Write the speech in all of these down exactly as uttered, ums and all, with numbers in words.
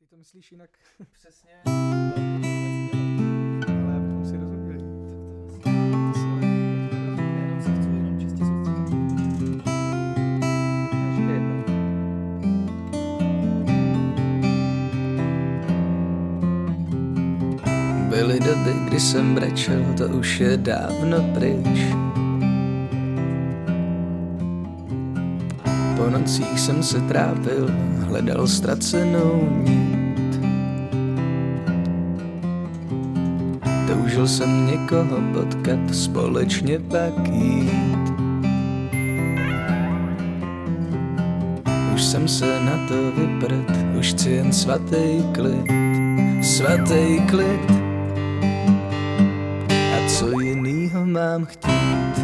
to myslíš jinak? Přesně. Ale abychom si rozuměli. Tak to To si ale já jenom se chci jenom čistě soustředit. ještě jednou. Byly doby, kdy jsem brečel, to už je dávno pryč. Po nocích jsem se trápil, hledal ztracenou nit. Toužil jsem někoho potkat, společně pak jít. Už jsem se na to vyprt, už chci jen svatý klid, svatý klid. A co jinýho mám chtít?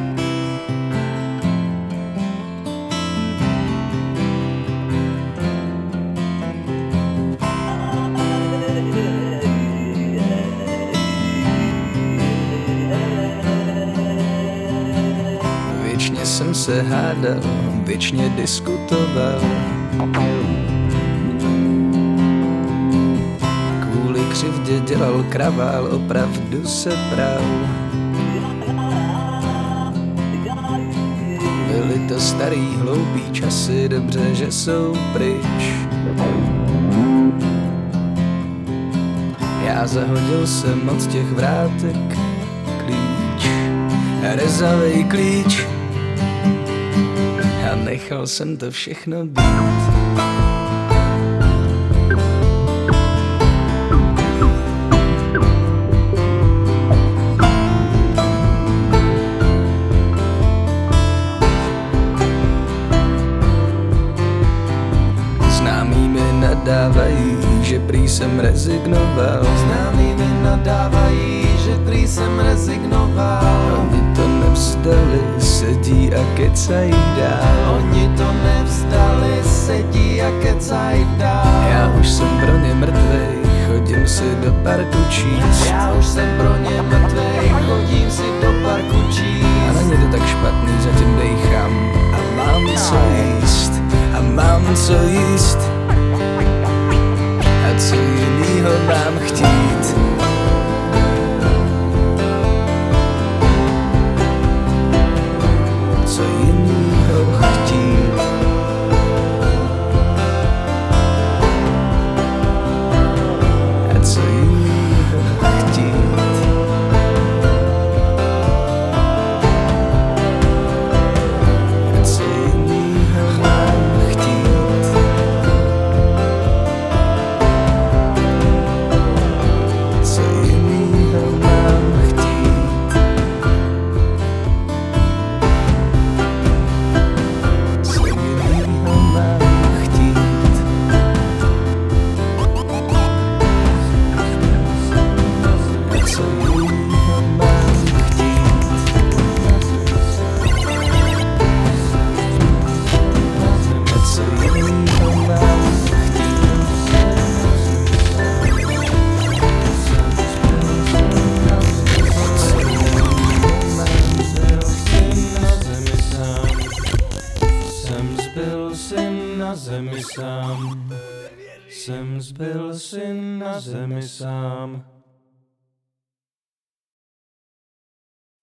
Věčně jsem se hádal, věčně diskutoval. Kvůli křivdě dělal kravál, opravdu se pral. Byly to starý hloupý časy, dobře, že jsou pryč. Já zahodil jsem od těch vrátek klíč, rezavej klíč, a nechal jsem to všechno být. Známí mi nadávají, že prý jsem rezignoval. Známí mi nadávají, že prý jsem rezignoval. Oni to nevzdali, sedí a kecají dál. Oni to nevzdali, sedí a kecají dál. Já už jsem pro ně mrtvej, chodím si do parku číst. Já už jsem pro ně mrtvej, chodím si do parku číst. A není to tak špatný, zatím dejchám. A mám co jíst, a mám co jíst. A co jinýho mám chtít? Co jinýho chtít? A co jinýho chtít? A co jinýho mám chtít? Co jinýho mám chtít? Co jinýho mám chtít? A co jinýho mám chtít? A co jinýho mám Jsem zbyl si na zemi sám. Jsem zbyl si na zemi sám.